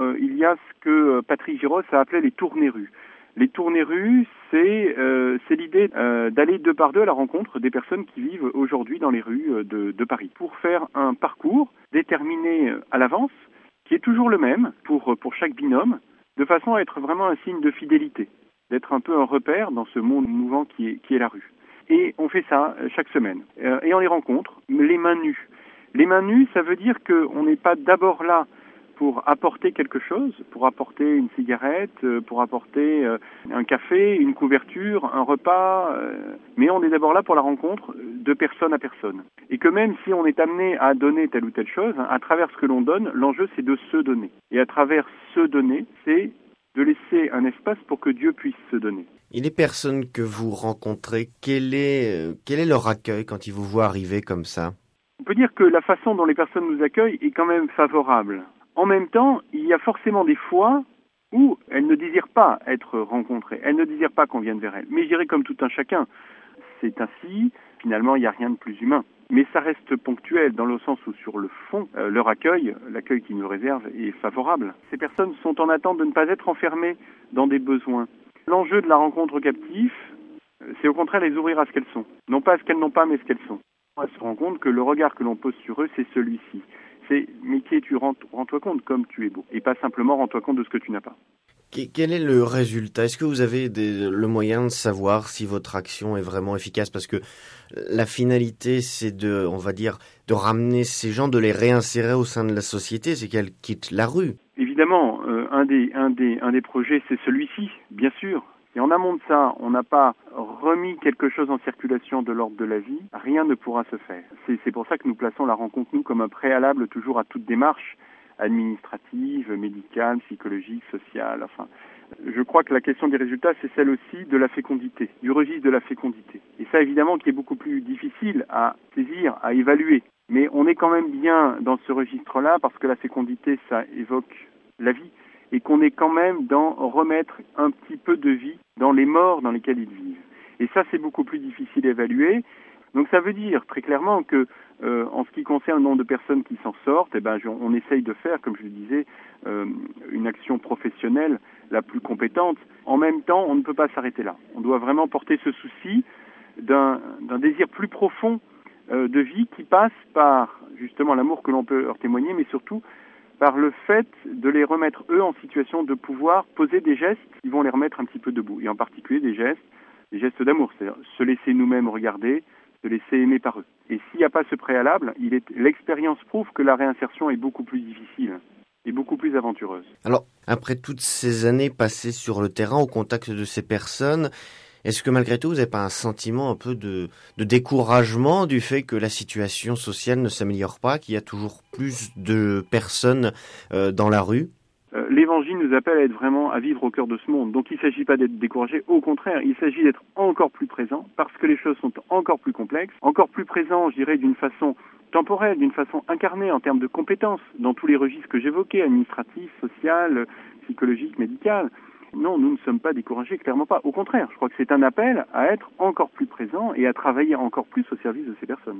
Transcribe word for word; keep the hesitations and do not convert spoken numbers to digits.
euh, il y a ce que Patrick Giros a appelé les tournées-rues. Les tournées-rues, c'est, euh, c'est l'idée euh, d'aller deux par deux à la rencontre des personnes qui vivent aujourd'hui dans les rues de, de Paris, pour faire un parcours déterminé à l'avance, qui est toujours le même pour, pour chaque binôme, de façon à être vraiment un signe de fidélité, d'être un peu un repère dans ce monde mouvant qui est, qui est la rue. Et on fait ça chaque semaine. Euh, et on les rencontre, les mains nues. Les mains nues, ça veut dire qu'on n'est pas d'abord là pour apporter quelque chose, pour apporter une cigarette, pour apporter un café, une couverture, un repas, mais on est d'abord là pour la rencontre de personne à personne. Et que même si on est amené à donner telle ou telle chose, à travers ce que l'on donne, l'enjeu c'est de se donner. Et à travers se donner, c'est de laisser un espace pour que Dieu puisse se donner. Et les personnes que vous rencontrez, quel est, quel est leur accueil quand ils vous voient arriver comme ça ? On peut dire que la façon dont les personnes nous accueillent est quand même favorable. En même temps, il y a forcément des fois où elles ne désirent pas être rencontrées, elles ne désirent pas qu'on vienne vers elles. Mais je dirais comme tout un chacun, c'est ainsi, finalement il n'y a rien de plus humain. Mais ça reste ponctuel dans le sens où sur le fond, euh, leur accueil, l'accueil qu'ils nous réservent est favorable. Ces personnes sont en attente de ne pas être enfermées dans des besoins. L'enjeu de la rencontre captive, c'est au contraire les ouvrir à ce qu'elles sont. Non pas à ce qu'elles n'ont pas, mais à ce qu'elles sont. On se rend compte que le regard que l'on pose sur eux, c'est celui-ci. C'est « mais qui es-tu, rends-toi compte comme tu es beau » et pas simplement « rends-toi compte de ce que tu n'as pas ». Quel est le résultat ? Est-ce que vous avez des, le moyen de savoir si votre action est vraiment efficace ? Parce que la finalité, c'est de, on va dire, de ramener ces gens, de les réinsérer au sein de la société, c'est qu'elles quittent la rue. Évidemment, euh, un, des, un, des, un des projets, c'est celui-ci, bien sûr. Et en amont de ça, on n'a pas remis quelque chose en circulation de l'ordre de la vie, rien ne pourra se faire. C'est, c'est pour ça que nous plaçons la rencontre, nous, comme un préalable toujours à toute démarche administrative, médicale, psychologique, sociale, enfin. Je crois que la question des résultats, c'est celle aussi de la fécondité, du registre de la fécondité. Et ça, évidemment, qui est beaucoup plus difficile à saisir, à évaluer. Mais on est quand même bien dans ce registre-là parce que la fécondité, ça évoque la vie. Et qu'on est quand même dans remettre un petit peu de vie dans les morts dans lesquels ils vivent. Et ça, c'est beaucoup plus difficile à évaluer. Donc ça veut dire très clairement que, euh, en ce qui concerne le nombre de personnes qui s'en sortent, eh ben, on essaye de faire, comme je le disais, euh, une action professionnelle la plus compétente. En même temps, on ne peut pas s'arrêter là. On doit vraiment porter ce souci d'un, d'un désir plus profond euh, de vie qui passe par, justement, l'amour que l'on peut leur témoigner, mais surtout par le fait de les remettre, eux, en situation de pouvoir poser des gestes qui vont les remettre un petit peu debout. Et en particulier des gestes, des gestes d'amour, c'est-à-dire se laisser nous-mêmes regarder, se laisser aimer par eux. Et s'il n'y a pas ce préalable, il est, l'expérience prouve que la réinsertion est beaucoup plus difficile et beaucoup plus aventureuse. Alors, après toutes ces années passées sur le terrain, au contact de ces personnes, est-ce que malgré tout, vous n'avez pas un sentiment un peu de, de découragement du fait que la situation sociale ne s'améliore pas, qu'il y a toujours plus de personnes euh, dans la rue ? euh, L'Évangile nous appelle à être vraiment, à vivre au cœur de ce monde. Donc il ne s'agit pas d'être découragé, au contraire, il s'agit d'être encore plus présent, parce que les choses sont encore plus complexes, encore plus présent, je dirais, d'une façon temporelle, d'une façon incarnée en termes de compétences, dans tous les registres que j'évoquais, administratifs, social, psychologique, médical. Non, nous ne sommes pas découragés, clairement pas. Au contraire, je crois que c'est un appel à être encore plus présent et à travailler encore plus au service de ces personnes.